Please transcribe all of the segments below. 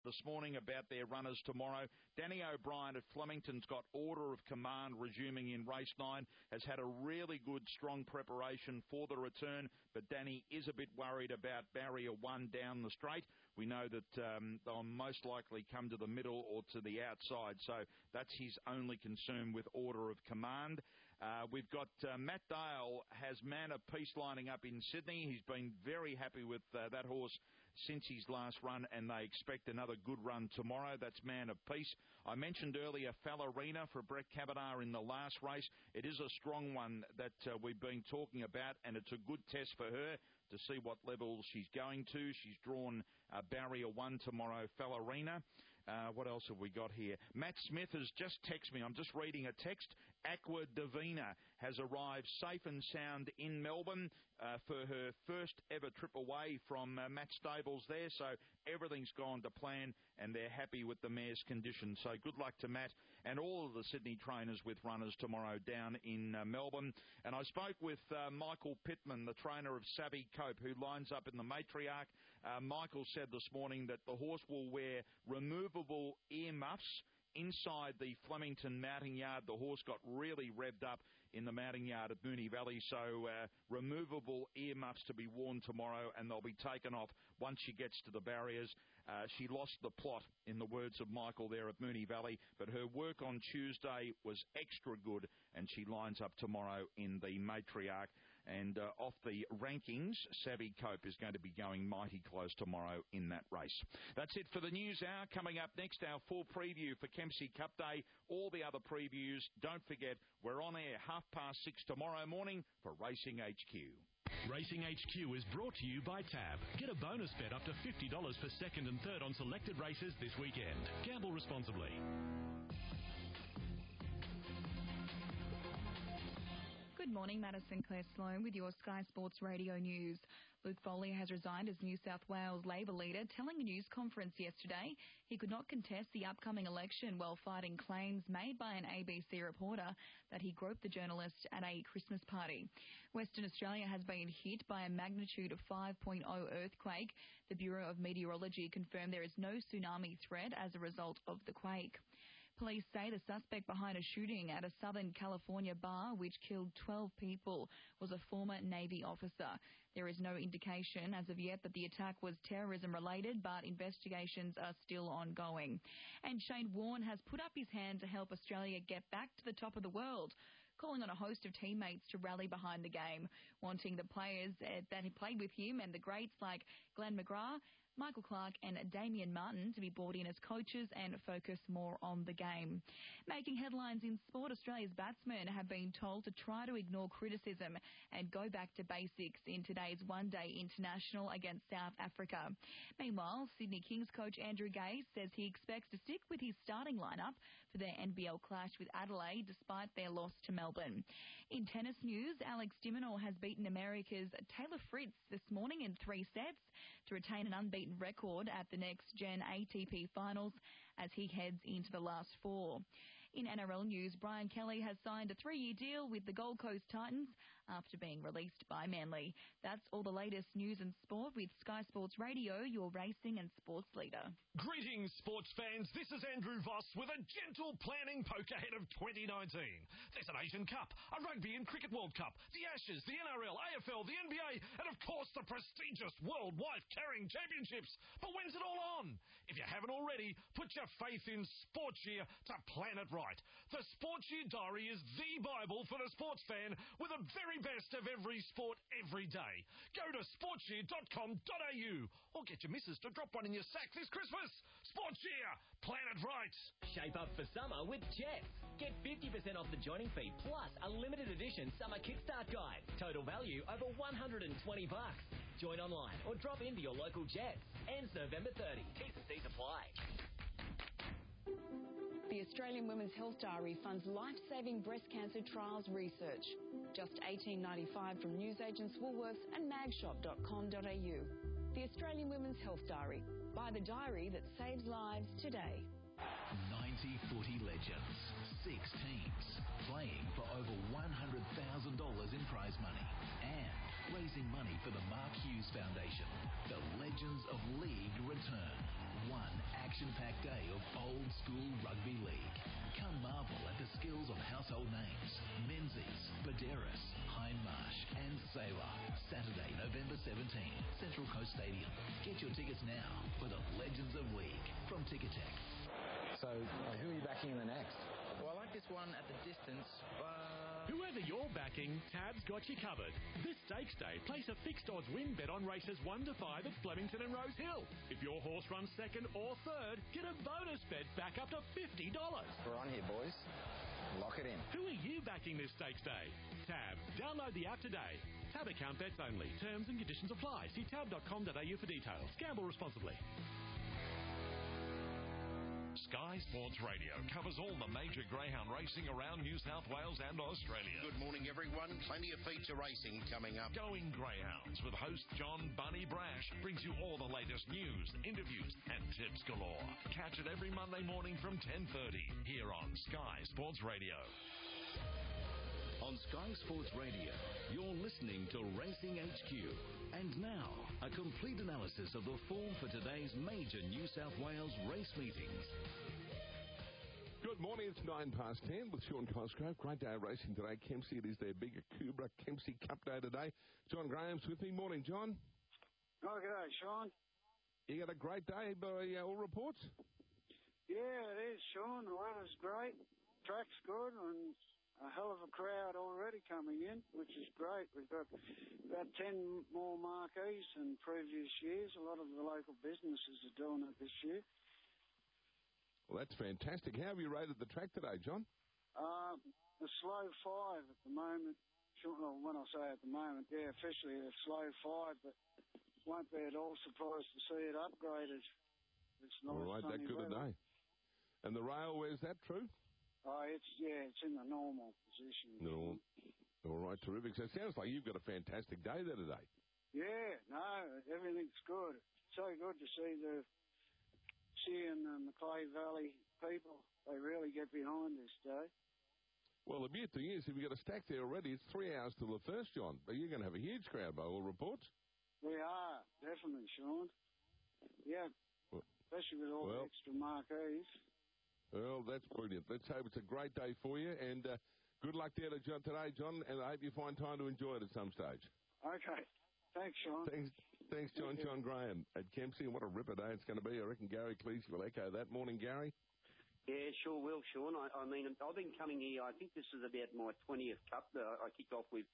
this morning about their runners tomorrow. Danny O'Brien at Flemington's got order of command resuming in race 9, has had a really good, strong preparation for the return, but Danny is a bit worried about barrier 1 down the straight. We know that they'll most likely come to the middle or to the outside, so that's his only concern with order of command. We've got Matt Dale has Man of Peace lining up in Sydney. He's been very happy with that horse since his last run, and they expect another good run tomorrow. That's Man of Peace. I mentioned earlier Fallerina for Brett Kavanaugh in the last race. It is a strong one that we've been talking about, and it's a good test for her to see what level she's going to. She's drawn barrier 1 tomorrow, Fallerina. What else have we got here? Matt Smith has just texted me. I'm just reading a text. Aqua Divina has arrived safe and sound in Melbourne for her first ever trip away from Matt Stables there. So everything's gone to plan, and they're happy with the mare's condition. So good luck to Matt and all of the Sydney trainers with runners tomorrow down in Melbourne. And I spoke with Michael Pittman, the trainer of Savvy Cope, who lines up in the Matriarch. Michael said this morning that the horse will wear removable earmuffs inside the Flemington mounting yard. The horse got really revved up in the mounting yard at Moonee Valley, so removable earmuffs to be worn tomorrow, and they'll be taken off once she gets to the barriers. She lost the plot, in the words of Michael there at Moonee Valley, but her work on Tuesday was extra good, and she lines up tomorrow in the Matriarch. And off the rankings, Savvy Cope is going to be going mighty close tomorrow in that race. That's it for the News Hour. Coming up next, our full preview for Kempsey Cup Day. All the other previews, don't forget, we're on air 6:30 tomorrow morning for Racing HQ. Racing HQ is brought to you by Tab. Get a bonus bet up to $50 for second and third on selected races this weekend. Gamble responsibly. Good morning, Madison Claire Sloan with your Sky Sports Radio News. Luke Foley has resigned as New South Wales Labor leader, telling a news conference yesterday he could not contest the upcoming election while fighting claims made by an ABC reporter that he groped the journalist at a Christmas party. Western Australia has been hit by a magnitude of 5.0 earthquake. The Bureau of Meteorology confirmed there is no tsunami threat as a result of the quake. Police say the suspect behind a shooting at a Southern California bar which killed 12 people was a former Navy officer. There is no indication as of yet that the attack was terrorism-related, but investigations are still ongoing. And Shane Warne has put up his hand to help Australia get back to the top of the world, calling on a host of teammates to rally behind the game, wanting the players that he played with him and the greats like Glenn McGrath, Michael Clark and Damien Martin to be brought in as coaches and focus more on the game. Making headlines in sport, Australia's batsmen have been told to try to ignore criticism and go back to basics in today's one-day international against South Africa. Meanwhile, Sydney Kings coach Andrew Gay says he expects to stick with his starting lineup for their NBL clash with Adelaide despite their loss to Melbourne. In tennis news, Alex de Minaur has beaten America's Taylor Fritz this morning in 3 sets to retain an unbeaten record at the next Gen ATP finals as he heads into the last 4. In NRL news, Brian Kelly has signed a 3-year deal with the Gold Coast Titans after being released by Manly. That's all the latest news and sport with Sky Sports Radio, your racing and sports leader. Greetings, sports fans. This is Andrew Voss with a gentle planning poke ahead of 2019. There's an Asian Cup, a Rugby and Cricket World Cup, the Ashes, the NRL, AFL, the NBA, and of course the prestigious World Wife Carrying Championships. But when's it all on? If you haven't already, put your faith in Sportshare to plan it right. The Sportshare Diary is the Bible for the sports fan with the very best of every sport every day. Go to sportshare.com.au or get your missus to drop one in your sack this Christmas. Sportshare, plan it right. Shape up for summer with Jets. Get 50% off the joining fee plus a limited edition summer kickstart guide. Total value over $120. Join online or drop into your local Jets. Ends November 30. T's and C's apply. The Australian Women's Health Diary funds life-saving breast cancer trials research. Just $18.95 from newsagents Woolworths and magshop.com.au. The Australian Women's Health Diary. Buy the diary that saves lives today. 90 footy legends, 6 teams, playing for over $100,000 in prize money and raising money for the Mark Hughes Foundation. The Legends of League return. one action-packed day of old-school rugby league. Come marvel at the skills of household names Menzies, Baderas, Hindmarsh and Sailor. Saturday, November 17, Central Coast Stadium. Get your tickets now for the Legends of League from Ticketek. So, who are you backing in the next? Well, I like this one at the distance, but... Whoever you're backing, Tab's got you covered. This Stakes Day, place a fixed odds win bet on races 1 to 5 at Flemington and Rose Hill. If your horse runs second or third, get a bonus bet back up to $50. We're on here, boys. Lock it in. Who are you backing this Stakes Day? Tab. Download the app today. Tab account bets only. Terms and conditions apply. See tab.com.au for details. Gamble responsibly. Sky Sports Radio covers all the major greyhound racing around New South Wales and Australia. Good morning, everyone. Plenty of feature racing coming up. Going Greyhounds with host John Bunny Brash brings you all the latest news, interviews and tips galore. Catch it every Monday morning from 10:30 here on Sky Sports Radio. On Sky Sports Radio, you're listening to Racing HQ. And now, a complete analysis of the form for today's major New South Wales race meetings. Good morning, it's 10:09 with Sean Cosgrove. Great day of racing today. Kempsey, it is their big Akubra Kempsey Cup day today. John Graham's with me. Morning, John. Oh, g'day, Sean. You got a great day by all reports? Yeah, it is, Sean. The weather's great. Track's good and a hell of a crowd already coming in, which is great. We've got about 10 more marquees than previous years. A lot of the local businesses are doing it this year. Well, that's fantastic. How have you rated the track today, John? A slow 5 at the moment. Well, when I say at the moment, yeah, officially a slow 5, but won't be at all surprised to see it upgraded. It's nice. All right, that good a day. And the rail, where's that, true? Oh, it's in the normal position. No. All right, terrific. So it sounds like you've got a fantastic day there today. Yeah, no, everything's good. So good to see the Sheehan and the Clay Valley people. They really get behind this day. Well, the beauty thing is, if you've got a stack there already, it's 3 hours till the first, John. But you're going to have a huge crowd by all reports. We are, definitely, Sean. Yeah, especially with all the extra marquees. Well, that's brilliant. Let's hope it's a great day for you, and good luck there to John today, John, and I hope you find time to enjoy it at some stage. Okay. Thanks, Sean. Thanks, John. John Graham at Kempsey, and what a ripper day it's going to be. I reckon Gary Cleese will echo that. Morning, Gary. Yeah, sure will, Sean. I mean, I've been coming here, I think this is about my 20th Cup. I kicked off with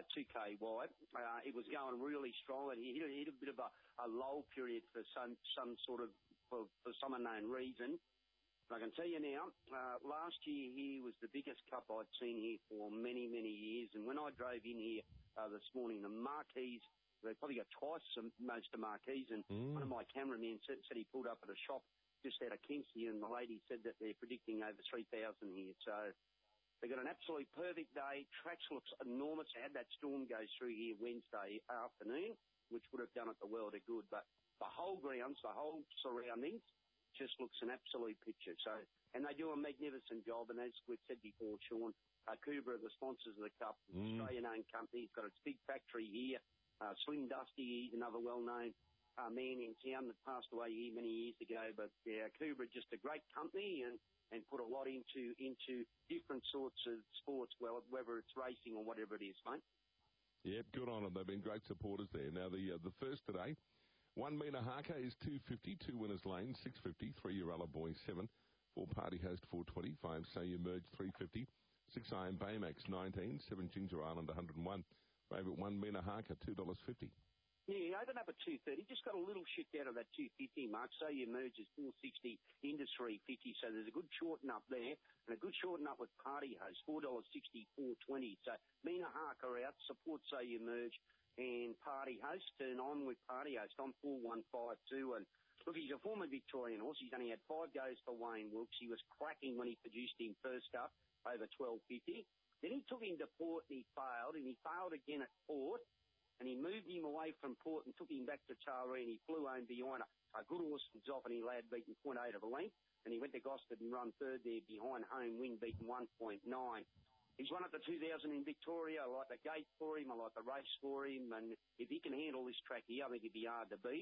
2K wide. It was going really strong, and it hit a bit of a lull period for some sort of, for some unknown reason. I can tell you now, last year here was the biggest cup I'd seen here for many, many years. And when I drove in here this morning, the marquees, they probably got twice most of the marquees. And one of my cameramen said he pulled up at a shop just out of Kempsey, and the lady said that they're predicting over 3,000 here. So they got an absolute perfect day. Tracks looks enormous. I had that storm go through here Wednesday afternoon, which would have done it the world of good. But the whole grounds, the whole surroundings, just looks an absolute picture. So, and they do a magnificent job. And as we've said before, Sean, Akubra, the sponsors of the Cup, Australian-owned company, it's got its big factory here. Slim Dusty, he's another well-known man in town that passed away here many years ago. But yeah, Akubra, just a great company and put a lot into different sorts of sports, well, whether it's racing or whatever it is, mate. Yeah, good on them. They've been great supporters there. Now, the first today, 1 metre haka is $250, 2 winners lane $650, 3-year-old boy 7, 4 party host 420, 5 say you merge $350, 6 iron Baymax 19, 7 Ginger Island 101, favourite 1 metre haka $2.50. Yeah, open up at 230. Just got a little shift out of that 250 mark. So you merge is 460 into 350. So there's a good shorten up there, and a good shorten up with Party Host $4.60, 420. So Mina Harker out support. So you merge and Party Host, and on with Party Host on 4152. And look, he's a former Victorian horse. He's only had 5 goes for Wayne Wilkes. He was cracking when he produced him first up over 1250. Then he took him to Port and he failed again at Port. And he moved him away from Port and took him back to Taree, and he flew home behind a good horse from Zoffany Lad, beaten 0.8 of a length. And he went to Gosford and run third there behind Home Win, beaten 1.9. He's won up to 2,000 in Victoria. I like the gate for him. I like the race for him. And if he can handle this track here, I think he'd be hard to beat.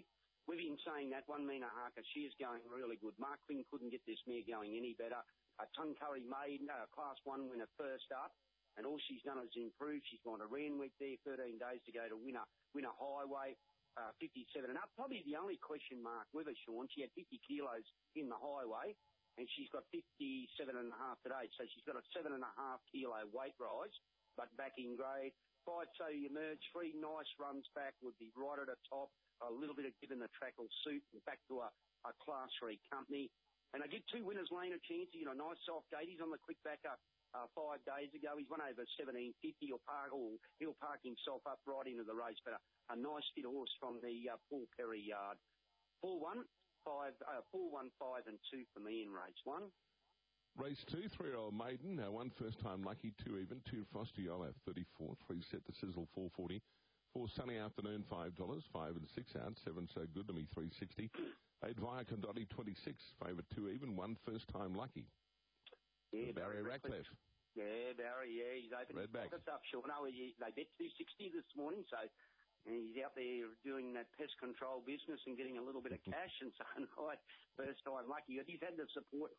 With him saying that, One Mina Haka, she is going really good. Mark Quinn couldn't get this mare going any better. Tuncurry Maiden, Class 1 winner first up. And all she's done is improve. She's gone to Randwick there, 13 days to go to Winner Highway, 57 and up. Probably the only question mark with her, Sean. She had 50 kilos in the highway, and she's got 57 and a half today. So she's got a 7.5 kilo weight rise, but back in grade. 5 So You Merge, 3 nice runs back, would be right at the top. A little bit of giving the track will suit, and back to a Class 3 company. And I give 2 Winners Lane a chance. You know, nice soft gate. He's on the quick back up. 5 days ago, he's won over 17.50. He'll park himself up right into the race, but a nice fit horse from the Paul Perry yard. 4-1, 5, 4, 1, 5 and 2 for me in race 1. Race 2, 3-year-old maiden, 1 first time lucky, 2 even, 2 Frosty Olive, 34, 3 Set the Sizzle, 440, 4 Sunny Afternoon, $5, 5 and 6 out, 7 So Good to Me, 360, 8 Via Condotti, 26, favourite 2 even, 1 first time lucky. Yeah, Barry Ratcliffe. Yeah, Barry, yeah, he's opened his pockets up, Sean. No, they bet 260 this morning, so he's out there doing that pest control business and getting a little bit of cash and saying, right, first time lucky. He's had the support,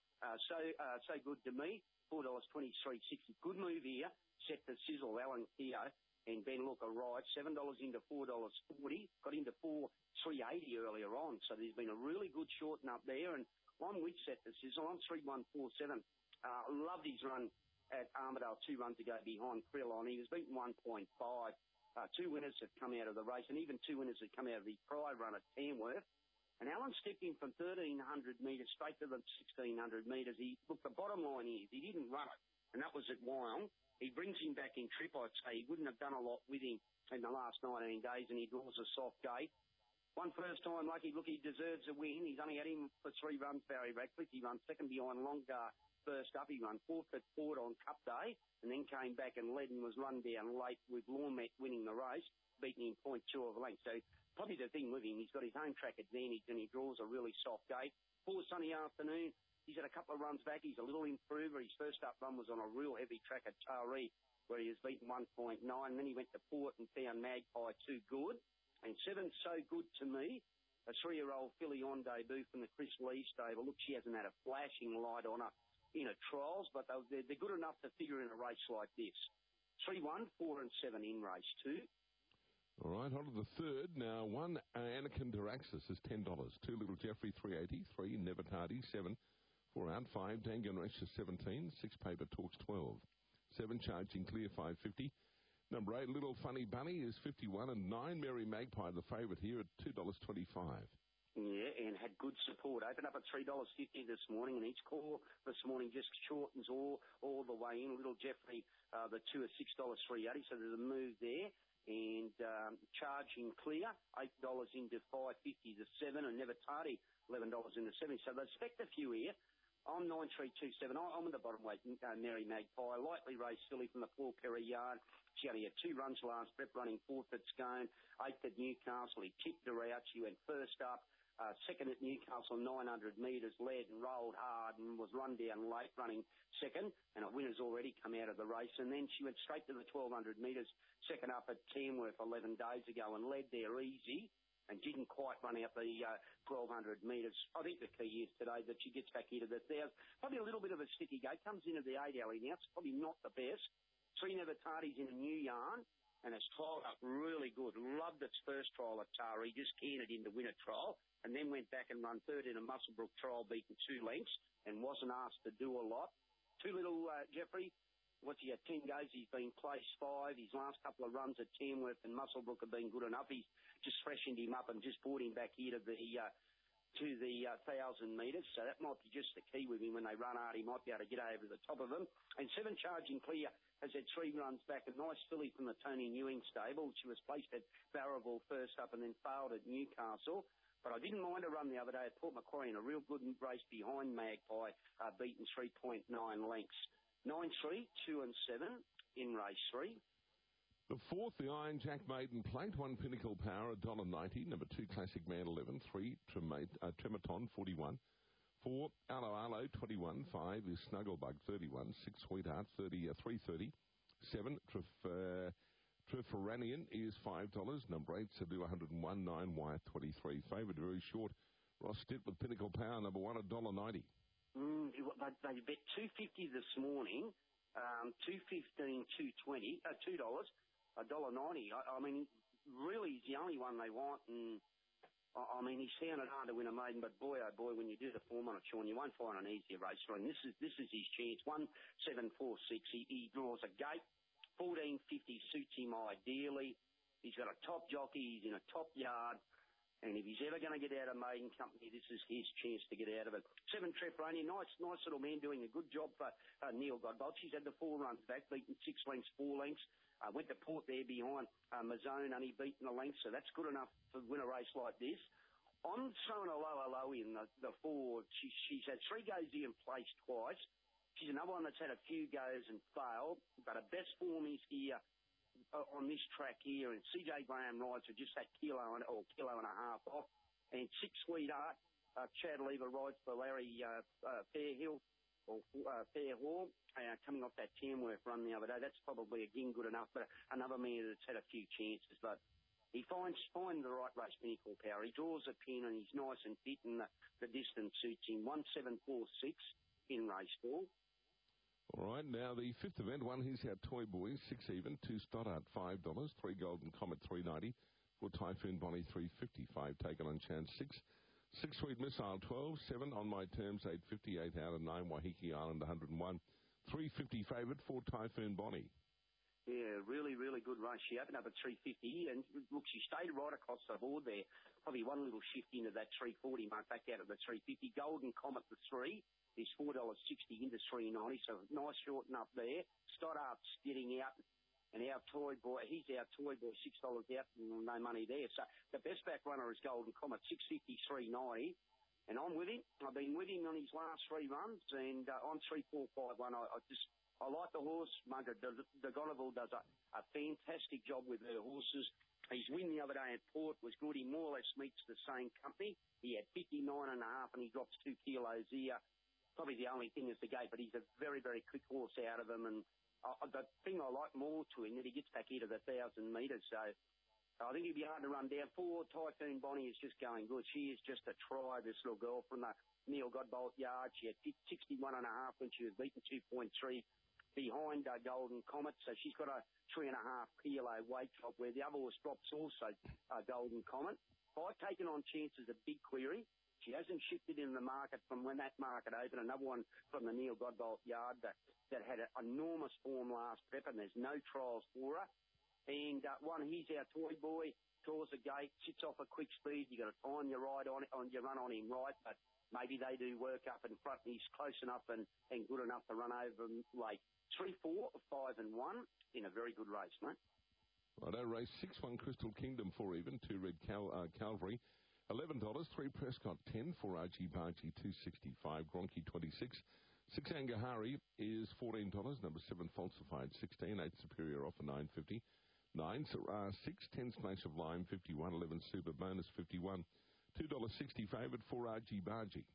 so good to me, $4.23.60. Good move here, Set the Sizzle, Alan Keogh and Ben Look arrived, $7 into $4.40, got into $4.380 earlier on, so there's been a really good shorten up there, and one with Set the Sizzle on 3-1-4-7. Loved his run at Armidale 2 runs ago behind Krillon. He was beaten 1.5. 2 winners have come out of the race, and even 2 winners have come out of the prior run at Tamworth. And Alan stepped in from 1,300 metres straight to the 1,600 metres. Look, the bottom line is he didn't run it, and that was at Wyong. He brings him back in trip, I'd say. He wouldn't have done a lot with him in the last 19 days, and he draws a soft gate. 1 first time lucky. Look, he deserves a win. He's only had him for 3 runs, Barry Ratcliffe. He runs second behind Longar. First up, he run 4th at Ford on Cup Day and then came back and led and was run down late with Lawmet winning the race, beating him 0.2 of a length. So probably the thing with him, he's got his home track advantage and he draws a really soft gate. 4 Sunny Afternoon, he's had a couple of runs back. He's a little improver. His first up run was on a real heavy track at Taree where he was beaten 1.9. Then he went to Port and found Magpie too good. And 7 So Good to Me, a 3-year-old filly on debut from the Chris Lee stable. Look, she hasn't had a flashing light on her in her trials, but they're good enough to figure in a race like this. 3-1, 4 and 7 in race 2. All right, on to the third. Now, 1 Anakin Duraxis is $10. 2 Little Jeffrey, 380. 3 Never Tardy, 7. 4 out, 5 Dangan Rasha, 17. 6 Paper Talks, 12. 7 Charging Clear, 550. Number 8 Little Funny Bunny is 51, and 9 Mary Magpie, the favourite here at $2.25. Yeah, and had good support. Opened up at $3.50 this morning, and each call this morning just shortens all the way in. Little Jeffrey, the 2 at $6.380, so there's a move there. And Charging Clear, $8 into $5.50 to 7, and Never Tardy, $11 into 7. So they expect a few here. I'm 9327. I'm in the bottom weight, Mary Magpie. Lightly raced filly from the Paul Perry yard. She only had 2 runs last prep, running 4th at Scone, 8th at Newcastle. He tipped her out. She went first up. Second at Newcastle, 900 metres, led and rolled hard and was run down late, running second, and a winner's already come out of the race. And then she went straight to the 1,200 metres, second up at Tamworth 11 days ago and led there easy and didn't quite run out the 1,200 metres. I think the key is today that she gets back into the 1,000. Probably a little bit of a sticky gate, comes into the 8 alley now. It's probably not the best. 3 Never Tardy's in a new yarn. And it's trialled up really good. Loved its first trial at Taree, just cantered into winner trial, and then went back and run third in a Muswellbrook trial, beaten 2 lengths, and wasn't asked to do a lot. 2 Little Jeffrey, what's he at 10 goes? He's been placed 5. His last couple of runs at Tamworth and Muswellbrook have been good enough. He's just freshened him up and just brought him back here to the 1,000 metres. So that might be just the key with him. When they run hard, he might be able to get over the top of him. And 7 Charging Clear has had 3 runs back. A nice filly from the Tony Ewing stable. She was placed at Barraville first up and then failed at Newcastle. But I didn't mind a run the other day at Port Macquarie in a real good race behind Magpie, beaten 3.9 lengths. 9, 3, 2 and 7 in race 3. The 4th, the Iron Jack Maiden Plate, 1 Pinnacle Power, $1.90. Number 2, Classic Man, 11. 3, Trematon, 41. 4, Alo, 21. 5 is Snugglebug, 31. 6, Sweetheart, 330. 7, Treforanian is $5. Number 8, Sadu 101, 9, Wyeth 23. Favoured very short. Ross Stitt with Pinnacle Power, number 1, $1.90. They bet $2.50 this morning, $2.15, $2.20, $2, $1.90. I mean, really, he's the only one they want, and I mean, he sounded hard to win a maiden, but boy, oh boy, when you do the form on it, Sean, you won't find an easier race for him. This is his chance. 1.746. He draws a gate. 14.50 suits him ideally. He's got a top jockey. He's in a top yard. And if he's ever going to get out of maiden company, this is his chance to get out of it. 7 Treforanian, nice little man doing a good job for Neil Godbolt. She's had the 4 runs back, beaten 6 lengths, 4 lengths. Went to Port there behind Mazzone, only beaten a length, so that's good enough to win a race like this. I'm throwing a low in the 4. She's had 3 goes here and placed twice. She's another one that's had a few goes and failed, but her best form is here on this track here, and CJ Graham rides are just that kilo and a half off. And 6 Sweetheart, Chad Lever rides for Larry Fairhill, or Fairhall, coming off that Tamworth run the other day. That's probably, again, good enough, but another man that's had a few chances. But he finds the right race, Pinnacle Power. He draws a pin, and he's nice and fit, and the distance suits him. 1.746 in race 4. All right, now the 5th event, 1 Here's Our Toy Boys, 6 even, 2 Stoddart, $5, 3 Golden Comet, $3.90, 4 Typhoon Bonnie, $3.55, taken on chance, 6 Sweet Missile, 12, 7 On My Terms, $8.50, 8 out of 9, Waiheke Island, 101, $3.50 favoured, 4 Typhoon Bonnie. Yeah, really good race. She opened up at $3.50, and look, she stayed right across the board there. Probably one little shift into that $3.40 mark, back out of the $3.50. Golden Comet, the 3, is $4.60 into $3.90, so nice shorten up there. Stoddart's getting out, and our toy boy, he's our toy boy, $6 out, no money there. So the best back runner is Golden Comet, $6.50, $3.90, and I'm with him. I've been with him on his last 3 runs, and on 3-4-5-1, I like the horse. Margaret Dogonaville does a fantastic job with her horses. His win the other day at Port was good. He more or less meets the same company. He had 59.5, and he drops 2 kilos here. Probably the only thing is the gate, but he's a very quick horse out of him. And the thing I like more to him, that he gets back here to the 1,000 metres. So I think he'd be hard to run down. 4 Typhoon Bonnie is just going good. She is just a try, this little girl from the Neil Godbolt yard. She had 61.5 when she was beaten 2.3 behind Golden Comet. So she's got a 3.5 kilo weight drop, where the other horse drops also Golden Comet. By taking on chance is a big query. She hasn't shifted in the market from when that market opened. Another one from the Neil Godbolt yard that had an enormous form last prep, and there's no trials for her. And 1 Here's Our Toy Boy, draws a gate, sits off a quick speed. You got to time your ride on your run on him right, but maybe they do work up in front. He's close enough and good enough to run over him late. 3, 4, 5 and 1 in a very good race, mate. Righto, race 6, 1 Crystal Kingdom, 4 even, 2 Red Calvary, $11, 3 Prescott, 10, 4 Archie Bargy, $2.65, Gronky, 26, 6 Angahari is $14, number 7 Falsified, 16, 8 Superior offer, $9.50, 9 6 10 Smash of Lime, 51, 11 Super Bonus, 51, $2.60 favoured, 4 Archie Bargy.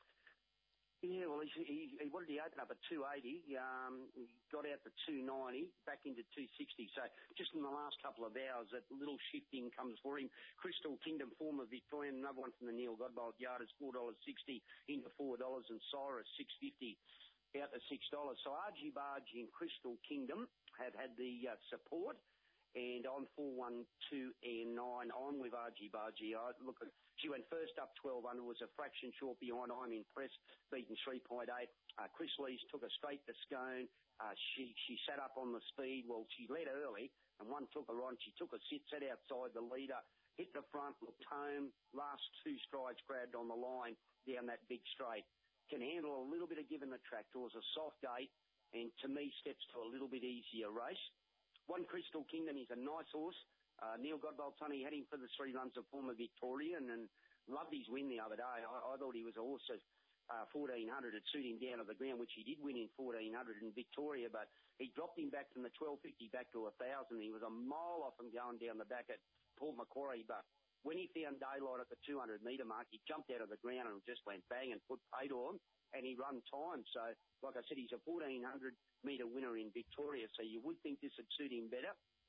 Yeah, well, what did he open up at 280? He got out to 290, back into 260. So just in the last couple of hours, that little shifting comes for him. Crystal Kingdom, former Victorian, another one from the Neil Godbolt yard, is $4.60 into $4, and Cyrus $6.50 out to $6. So Archie Bargy and Crystal Kingdom have had the support. And on 4, 1, 2, and 9, I'm with Archie Bargy. She went first up 12 under, was a fraction short behind. I'm impressed, beaten 3.8. Chris Lees took her straight to Scone. She sat up on the speed. Well, she led early, and one took her on. She took a sit, sat outside the leader, hit the front, looked home. Last 2 strides grabbed on the line down that big straight. Can handle a little bit of giving the track. Draws a soft gate, and to me steps to a little bit easier race. 1 Crystal Kingdom, he's a nice horse. Neil Godbolt, Sonny, had him for the 3 runs of former Victorian, and loved his win the other day. I thought he was a horse at 1,400. It suited him down to the ground, which he did win in 1,400 in Victoria, but he dropped him back from the 1,250 back to 1,000. He was a mile off him going down the back at Port Macquarie, but when he found daylight at the 200-metre mark, he jumped out of the ground and just went bang and put paid on, and he run time. So, like I said, he's a 1,400-metre winner in Victoria, so you would think this would suit him better.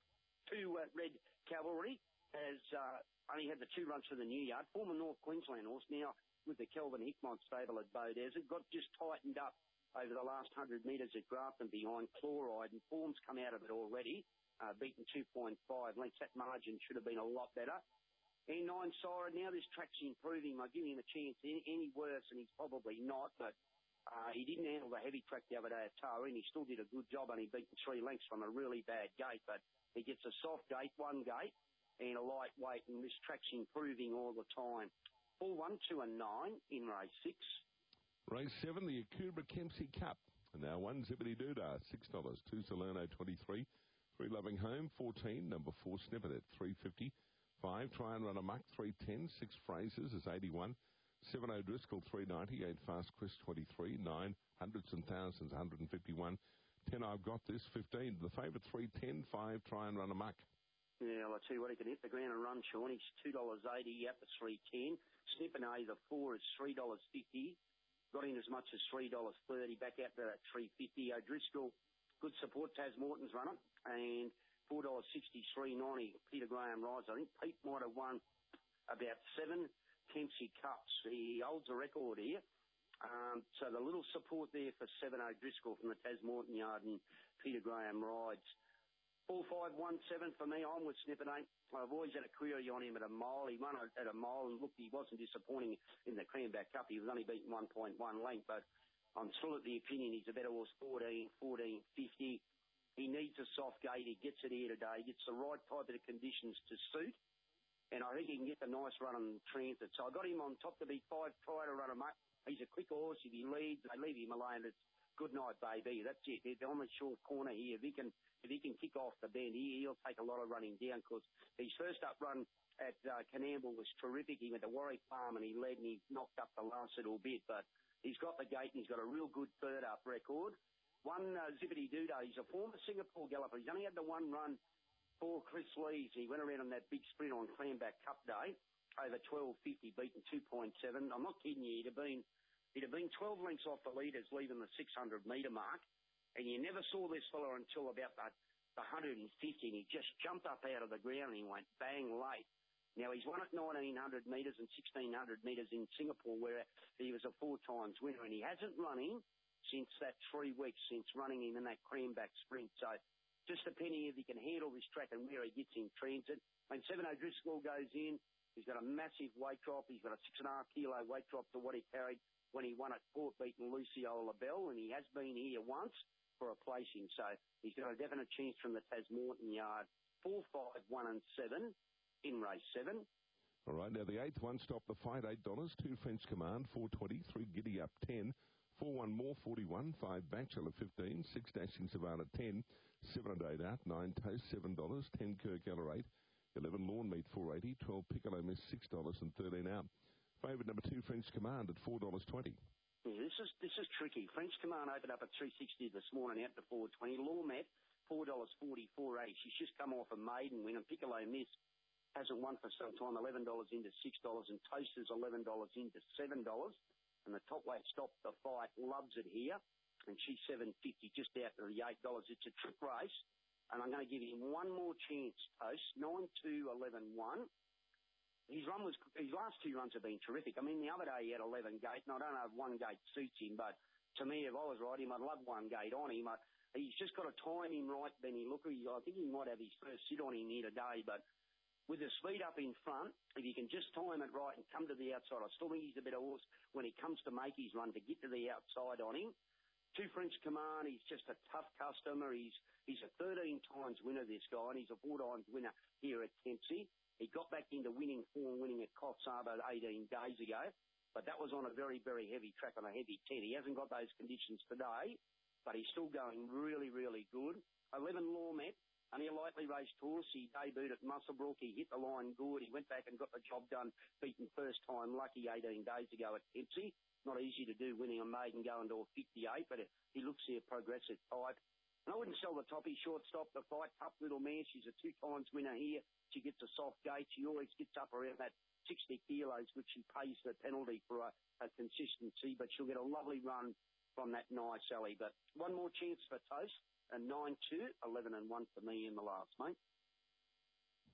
Red Cavalry has only had the 2 runs for the new yard. Former North Queensland horse, now with the Kelvin Hickmott stable at Bow Desert, got just tightened up over the last 100 metres at Grafton behind Chloride, and form's come out of it already, beaten 2.5 lengths. That margin should have been a lot better. And 9 Siren, now this track's improving. I give him a chance any worse, and he's probably not, but he didn't handle the heavy track the other day at Taree, and he still did a good job, and he beaten 3 lengths from a really bad gate, but he gets a soft gate, 1 gate, and a lightweight, and this track's improving all the time. 4, 1, 2 and 9 in race 6. Race 7, the Akubra Kempsey Cup. And now 1 Zippity Doodah, $6. 2 Salerno, 23. 3 Loving Home, 14. Number 4 Snippet at $3.50. 5 Try and Run Amok, $3.10. 6 Phrases is $81. 7 O'Driscoll, $3.90. 8 Fast Quest, $23. 9 Hundreds and Thousands, $151. 10 I've Got This, $15. The favourite, $3.10. 5 Try and Run Amok. Yeah, well, I'll tell you what, he can hit the ground and run, Sean. He's $2.80 up to $3.10. Snippet A, the 4 is $3.50. Got in as much as $3.30, back out to that $3.50. O'Driscoll, good support. Taz Morton's runner, and $4.63.90. Peter Graham rides. I think Pete might have won about 7 Kempsey Cups. He holds the record here. So the little support there for 7 O'Driscoll from the Taz Morton yard, and Peter Graham rides. 4, 5, 1, 7 for me. I'm with Snippet 8. I've always had a query on him at a mile. He won at a mile, and look, he wasn't disappointing in the Cranback Cup. He was only beaten 1.1 length, but I'm still of the opinion he's a better horse, 14, 50. He needs a soft gate. He gets it here today. He gets the right type of conditions to suit, and I think he can get the nice run on transit. So I got him on top to be 5, Try to Run Amok. He's a quick horse. If he leads, they leave him alone. It's good night, baby. That's it. They're on the short corner here. If he can kick off the bend, he'll take a lot of running down, because his first up run at Canamble was terrific. He went to Warwick Farm and he led, and he knocked up the last little bit, but he's got the gate and he's got a real good third up record. 1 Zippity Doodah. He's a former Singapore galloper. He's only had the 1 run for Chris Lees. He went around on that big sprint on Cranback Cup Day over 12.50, beaten 2.7. I'm not kidding you. He'd have been 12 lengths off the leaders, leaving the 600-metre mark, and you never saw this fella until about the 150, and he just jumped up out of the ground and he went bang late. Now, he's won at 1,900 metres and 1,600 metres in Singapore, where he was a 4 times winner, and he hasn't run him since that 3 weeks, since running him in that Cranback sprint. So just depending if he can handle this track and where he gets in transit. When 7 O'Driscoll goes in, he's got a massive weight drop. He's got a 6.5 kilo weight drop to what he carried when he won at Port, beating Luciola Bell, and he has been here once for a placing. So he's got a definite chance from the Taz Morton yard. 4, 5, 1 and 7 in race 7. All right, now the 8th one, Stop the Fight, $8. 2 French Command, $4.20. 3 Giddy Up, $10. 4 1 More, $41. 5 Bachelor, $15. 6 Dashing Savannah, $10. 7 and 8 Out, 9 Toast, $7. 10 Kirk Eller, $8. 11 Lawn Meat, $4.80. 12 Piccolo Miss, $6 and 13 Out. Favourite number 2 French Command at $4.20. Yeah, this is tricky. French Command opened up at $3.60 this morning, out to $4.20. Lawmat, $4.44. She's just come off a maiden win, and Piccolo Miss hasn't won for some time. $11 into $6, and Toast is $11 into $7. And the top weight Stop the Fight loves it here, and she's $7.50, just out to the $8. It's a trip race, and I'm going to give him one more chance. Toast 9-2-11-1. His last 2 runs have been terrific. I mean, the other day he had 11 gate, and I don't know if 1 gate suits him, but to me, if I was riding him, I'd love 1 gate on him. He's just got to time him right, Benny. Look, I think he might have his first sit on him here today, but with the speed up in front, if he can just time it right and come to the outside, I still think he's a better horse when he comes to make his run to get to the outside on him. 2 French Command, he's just a tough customer. He's a 13 times winner, this guy, and he's a 4 times winner here at Kempsey. He got back into winning form, winning at Coffs Harbour 18 days ago, but that was on a very, very heavy track, on a heavy 10. He hasn't got those conditions today, but he's still going really, really good. 11 Lawmat, only a lightly raced horse. He debuted at Muswellbrook. He hit the line good. He went back and got the job done, beaten first time lucky 18 days ago at Kempsey. Not easy to do, winning a maiden going to a 58, but he looks here progressive type. And I wouldn't sell the toppy. Shortstop the Fight, tough little mare. She's a 2 times winner here. She gets a soft gate. She always gets up around that 60 kilos, which she pays the penalty for a consistency, but she'll get a lovely run from that nice alley. But one more chance for Toast, and 9-2, 11 and 1 for me in the last, mate.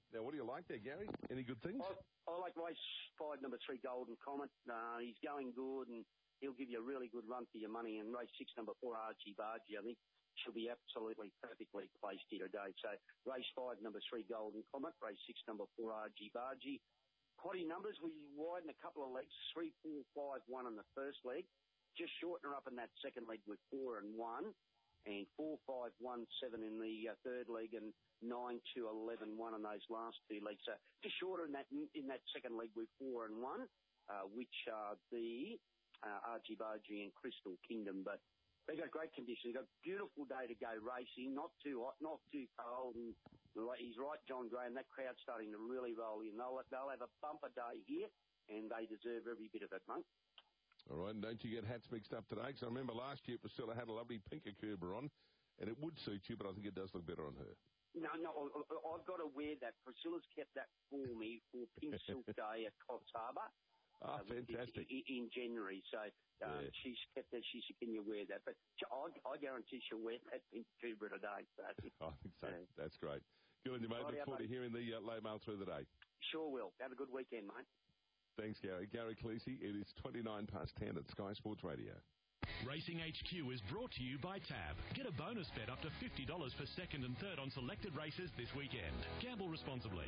Now, what do you like there, Gary? Any good things? I like race 5, number 3, Golden Comet. He's going good, and he'll give you a really good run for your money. And race 6, number 4, Archie Bargy, I think she'll be absolutely perfectly placed here today. So race 5, number 3, Golden Comet. Race 6, number 4, Archie Bargy. Quaddy numbers, we widen a couple of legs, 3, 4, 5, 1 in the first leg. Just shorten her up in that second leg with 4 and 1. And 4, 5, 1, 7 in the third leg, and 9, 2, 11, 1 in those last 2 legs. So just shorter in that second leg with 4 and 1, which are the Archie Bargy and Crystal Kingdom. But they've got great conditions. They've got a beautiful day to go racing, not too hot, not too cold. And he's right, John Graham. That crowd's starting to really roll in. They'll have a bumper day here, and they deserve every bit of it, mate. All right, and don't you get hats mixed up today? Because I remember last year Priscilla had a lovely pinker Kerber on, and it would suit you, but I think it does look better on her. No, I've got to wear that. Priscilla's kept that for me for Pink Silk Day at Coffs Harbour. Fantastic. In January. So she's kept that. She said, can you wear that? But I guarantee she'll wear that Pink Kerber today. So. I think so. That's great. Good on you, mate. Look forward to hearing the late mail through the day. Sure will. Have a good weekend, mate. Thanks, Gary. Gary Khaleesi, it is 10 at Sky Sports Radio. Racing HQ is brought to you by Tab. Get a bonus bet up to $50 for second and third on selected races this weekend. Gamble responsibly.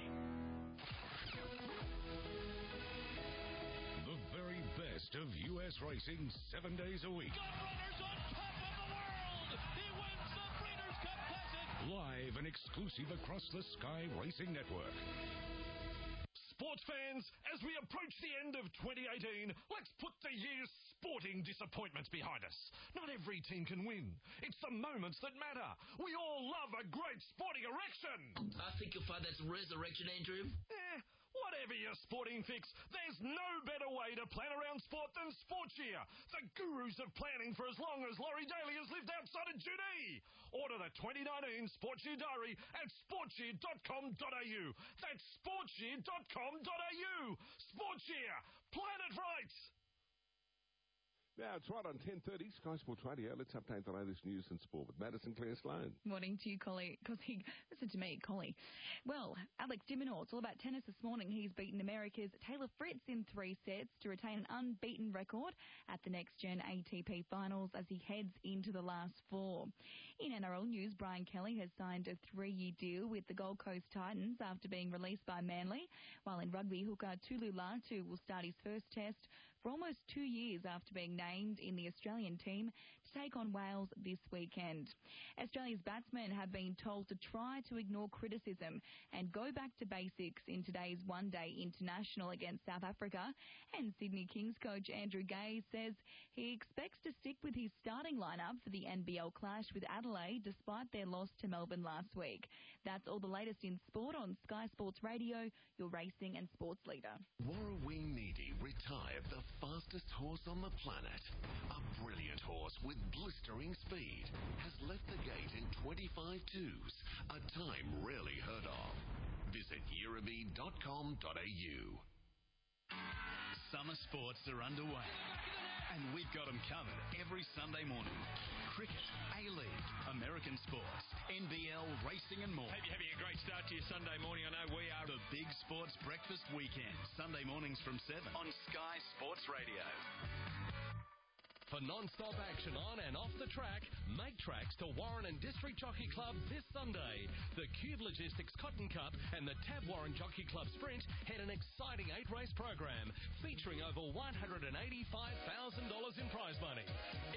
The very best of U.S. racing 7 days a week. Got runners on top of the world. He wins the Breeders' Cup Classic. Live and exclusive across the Sky Racing Network. Sports fans, as we approach the end of 2018, let's put the year's sporting disappointments behind us. Not every team can win. It's the moments that matter. We all love a great sporting erection. I think you'll find that's resurrection, Andrew. Whatever your sporting fix, there's no better way to plan around sport than Sportshare. The gurus of planning for as long as Laurie Daly has lived outside of Judy. Order the 2019 Sportshare Diary at sportshare.com.au. That's sportshare.com.au. Sportshare. Plan it right. Now, it's right on 10:30, Sky Sports Radio. Let's update the latest news and sport with Madison Claire Sloan. Morning to you, Collie. Listen to me, Collie. Well, Alex de Minaur, it's all about tennis this morning. He's beaten America's Taylor Fritz in 3 sets to retain an unbeaten record at the Next Gen ATP Finals as he heads into the last 4. In NRL news, Brian Kelly has signed a 3-year deal with the Gold Coast Titans after being released by Manly, while in rugby, hooker Tulu Latu will start his first test for almost 2 years after being named in the Australian team to take on Wales this weekend. Australia's batsmen have been told to try to ignore criticism and go back to basics in today's one-day international against South Africa. And Sydney Kings coach Andrew Gay says he expects to stick with his starting lineup for the NBL clash with Adelaide despite their loss to Melbourne last week. That's all the latest in sport on Sky Sports Radio, your racing and sports leader. Warrawee Needy retired the fastest horse on the planet. A brilliant horse with blistering speed has left the gate in 25.2s, a time rarely heard of. Visit yerraby.com.au. Summer sports are underway, and we've got them covered every Sunday morning. Cricket, A-League, American sports, NBL, racing and more. Hope you're having a great start to your Sunday morning. I know we are. The Big Sports Breakfast Weekend, Sunday mornings from 7 on Sky Sports Radio. For non-stop action on and off the track, make tracks to Warren and District Jockey Club this Sunday. The Cube Logistics Cotton Cup and the Tab Warren Jockey Club Sprint had an exciting 8-race program featuring over $185,000 in prize money.